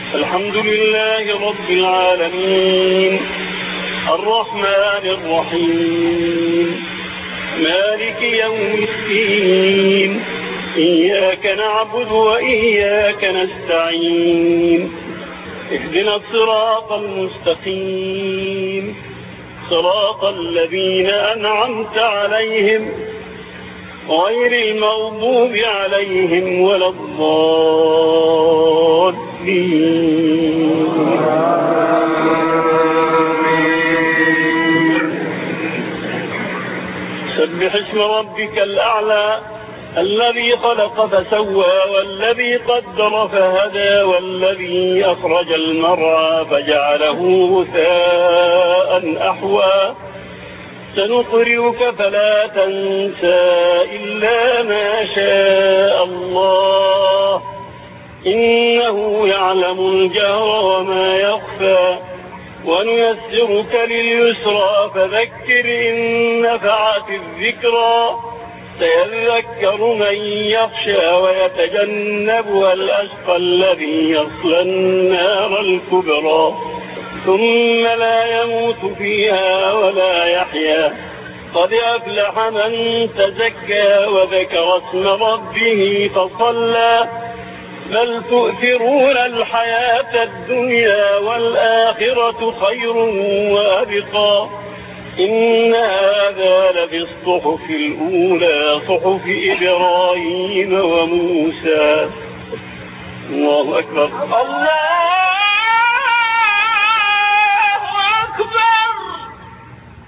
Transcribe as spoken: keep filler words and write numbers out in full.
الحمد لله رب العالمين الرحمن الرحيم مالك يوم الدين إياك نعبد وإياك نستعين اهدنا الصراط المستقيم صراط الذين أنعمت عليهم غير المغضوب عليهم ولا الضالين. سبح اسم ربك الأعلى الذي خلق فسوى والذي قدر فهدى والذي أخرج المرعى فجعله غثاء أحوى سنقرئك فلا تنسى إلا ما شاء الله إنه يعلم الجهر وما يخفى ونيسرك لليسرى فذكر إن نفعت الذكرى سيذكر من يخشى ويتجنبها الأشقى الذي يصلى النار الكبرى ثم لا يموت فيها ولا يحيا قد أفلح من تزكى وذكر اسم ربه فصلى بل تؤثرون الحياة الدنيا والآخرة خير وأبقى إن هذا لفي الصحف الأولى صحف إبراهيم وموسى. الله أكبر. الله أكبر.